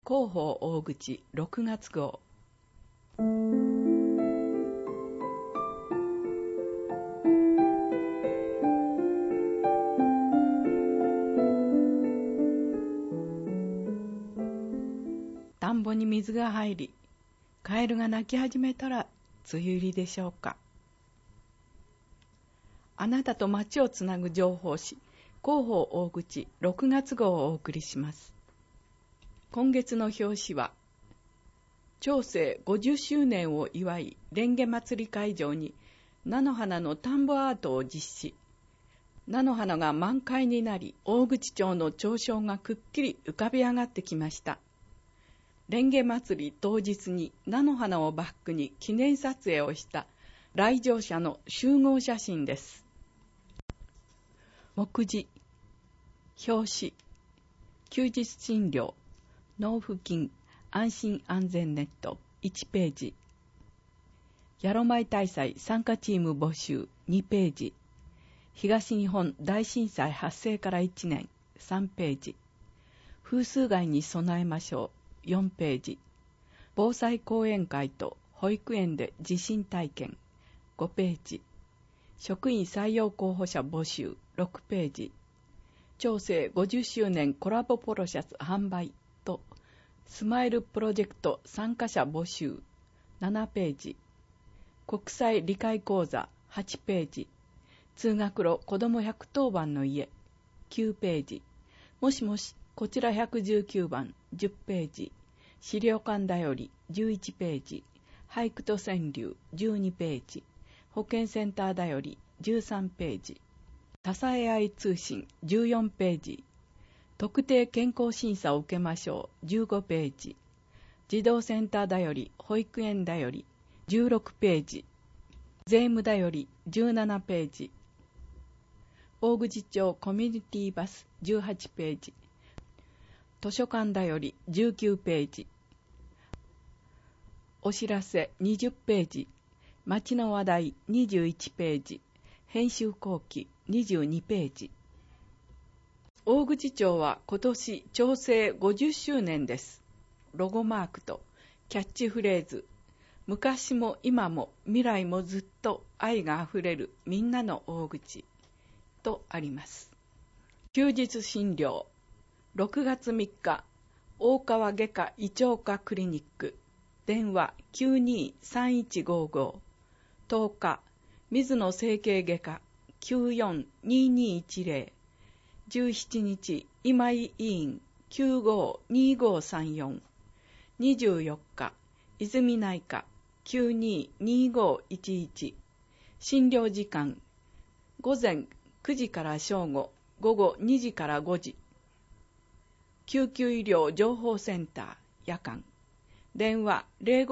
広報大口6月号。田んぼに水が入り、カエルが鳴き始めたら梅雨入りでしょうか。あなたと町をつなぐ情報誌、広報大口6月号をお送りします。今月の表紙は、長征50周年を祝い、蓮華祭り会場に菜の花の田んぼアートを実施。菜の花が満開になり、大口町の町章がくっきり浮かび上がってきました。蓮華祭り当日に菜の花をバックに記念撮影をした来場者の集合写真です。目次、表紙、休日診療、納付金、安心安全ネット、1ページ。ヤロマイ大祭参加チーム募集、2ページ。東日本大震災発生から1年、3ページ。風水害に備えましょう、4ページ。防災講演会と保育園で地震体験、5ページ。職員採用候補者募集、6ページ。長征50周年コラボポロシャツ販売とスマイルプロジェクト参加者募集、7ページ。国際理解講座、8ページ。通学路子ども110番の家、9ページ。もしもし、こちら119番、10ページ。資料館だより、11ページ。俳句と川柳、12ページ。保健センターだより、13ページ。支え合い通信、14ページ。特定健康審査を受けましょう、15ページ。児童センターだより、保育園だより、16ページ。税務だより、17ページ。大口町コミュニティバス、18ページ。図書館だより、19ページ。お知らせ、20ページ。町の話題、21ページ。編集後期、22ページ。大口町は今年長征50周年です。ロゴマークとキャッチフレーズ、昔も今も未来もずっと愛があふれるみんなの大口とあります。休日診療、6月3日、大川外科胃腸科クリニック、電話 923155、10日、水野整形外科 942210、17日、今井医院 952534、24日、泉内科 922511、診療時間、午前9時から正午、午後2時から5時、救急医療情報センター、夜間、電話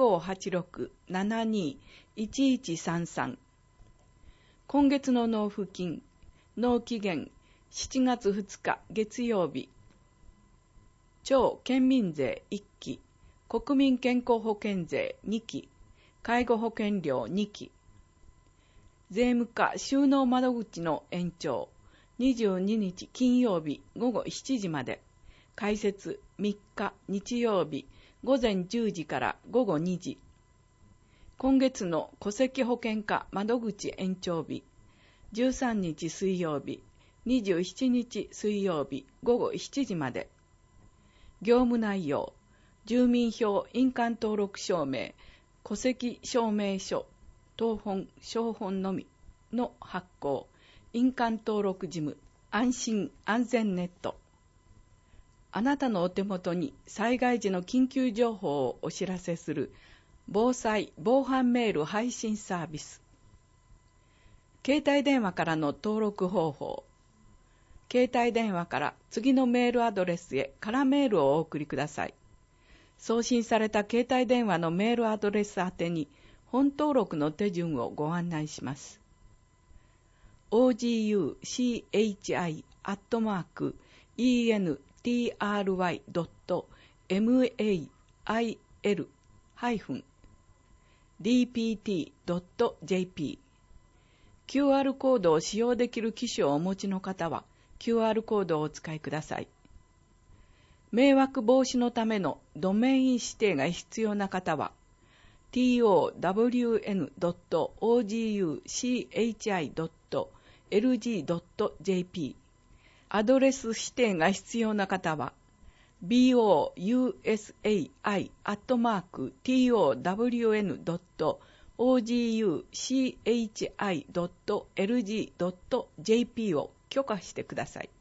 0586-72-1133。今月の納付金、納期限7月2日月曜日。町県民税1期、国民健康保険税2期、介護保険料2期。税務課収納窓口の延長、22日金曜日午後7時まで。開設3日日曜日午前10時から午後2時。今月の戸籍保険課窓口延長日、13日水曜日、27日水曜日午後7時まで。業務内容、住民票印鑑登録証明、戸籍証明書、謄本、証本のみの発行、印鑑登録事務、安心安全ネット。あなたのお手元に災害時の緊急情報をお知らせする防災・防犯メール配信サービス。携帯電話からの登録方法。携帯電話から次のメールアドレスへ空メールをお送りください。送信された携帯電話のメールアドレス宛てに本登録の手順をご案内します。oguchi@entry-dpt.jp QR コードを使用できる機種をお持ちの方は QR コードをお使いください。 迷惑防止のためのドメイン指定が必要な方は、town.oguchi.lg.jp、アドレス指定が必要な方は、bousai@town.oguchi.lg.jp を許可してください。